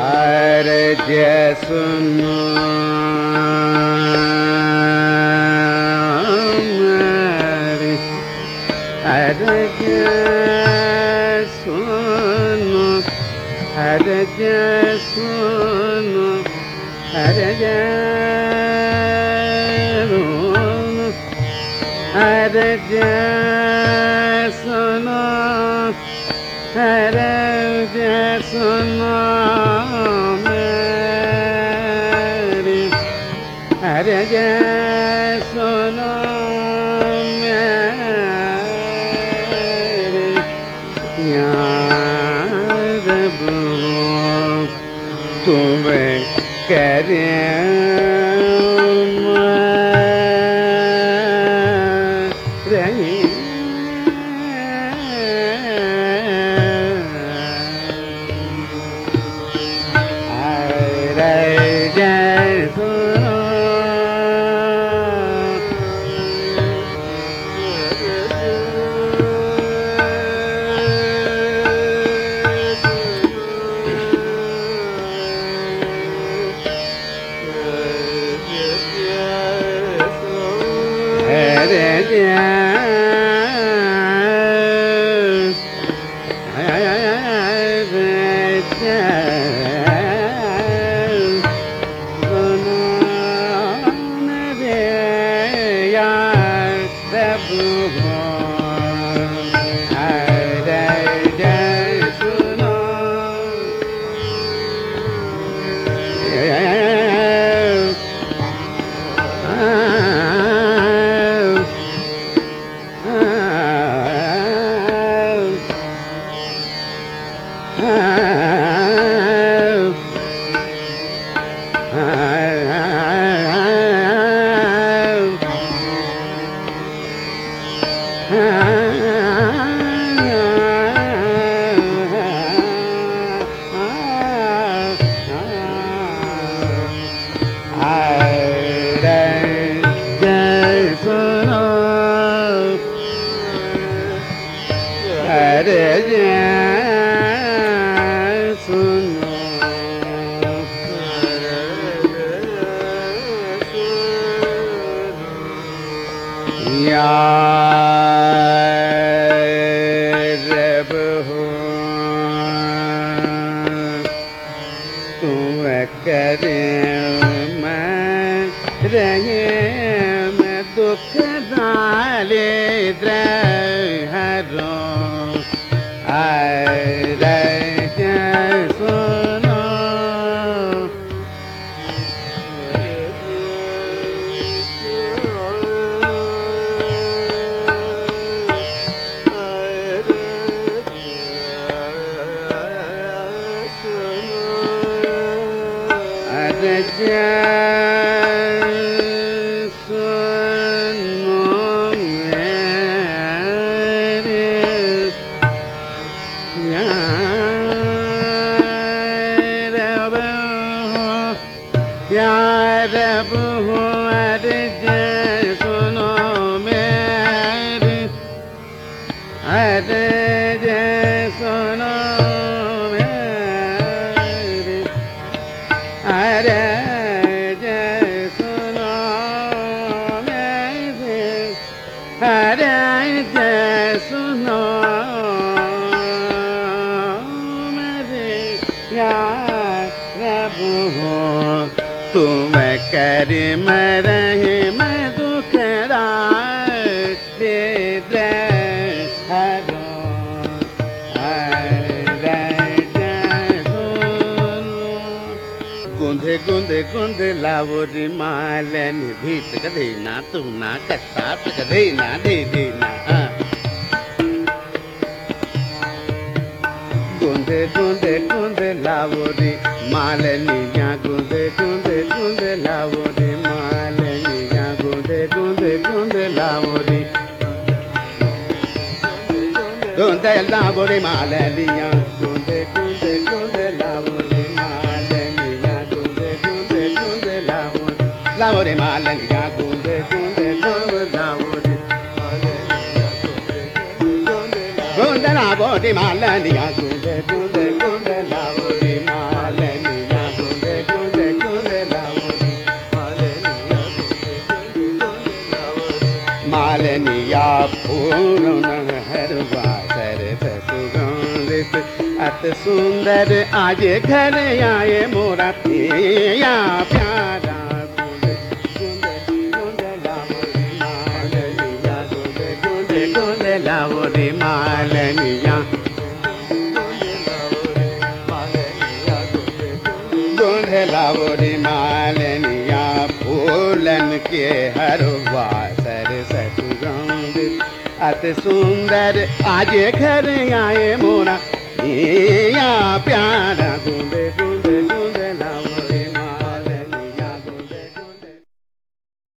Arjya suno Arjya suno Arjya suno Arjya suno Arjya suno Arjya suno Meri Arjya suno Meri Yaar bol tumhe kare Lavori malani bhit kadena tu na katta kadena de na gunde gunde gunde lavori malani ya gunde gunde gunde lavori malani ya gunde gunde gunde lavori gunde lavori malani ya gunde gunde gunde lavori Lavori malani ya gunde gunde gunde lavori gunde lavori malani ya gunde gunde gunde lavori malani अत सुंदर आज घर आए मोरा पिया प्यारा गुंद गुंद गुंद लाओ रे मालनिया गुंद लाओ रे मालनिया फूलन के हरवा सर सतुगंध अत सुंदर आज घर आए मोरा पिया प्यारा